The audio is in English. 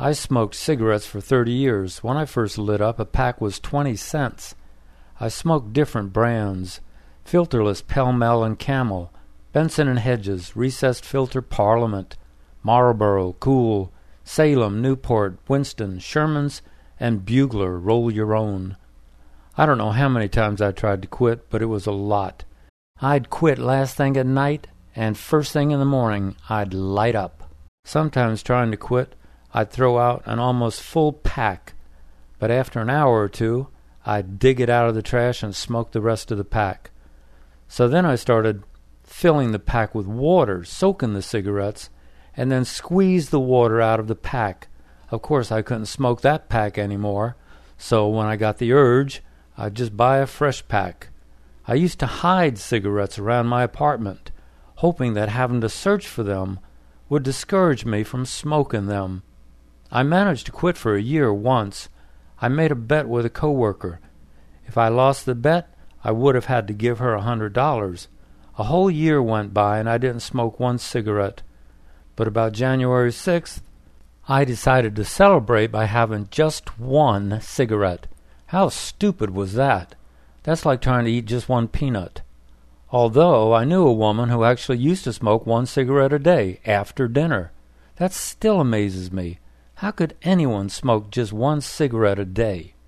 I smoked cigarettes for 30 years. When I first lit up, a pack was 20 cents. I smoked different brands: filterless Pall Mall and Camel, Benson and Hedges, recessed filter Parliament, Marlboro, Cool, Salem, Newport, Winston, Sherman's, and Bugler, Roll Your Own. I don't know how many times I tried to quit, but it was a lot. I'd quit last thing at night, and first thing in the morning I'd light up. Sometimes trying to quit, I'd throw out an almost full pack, but after an hour or two, I'd dig it out of the trash and smoke the rest of the pack. So then I started filling the pack with water, soaking the cigarettes, and then squeeze the water out of the pack. Of course, I couldn't smoke that pack anymore, so when I got the urge, I'd just buy a fresh pack. I used to hide cigarettes around my apartment, hoping that having to search for them would discourage me from smoking them. I managed to quit for a year once. I made a bet with a coworker. If I lost the bet, I would have had to give her $100. A whole year went by and I didn't smoke one cigarette. But about January 6th, I decided to celebrate by having just one cigarette. How stupid was that? That's like trying to eat just one peanut. Although I knew a woman who actually used to smoke one cigarette a day after dinner. That still amazes me. How could anyone smoke just one cigarette a day?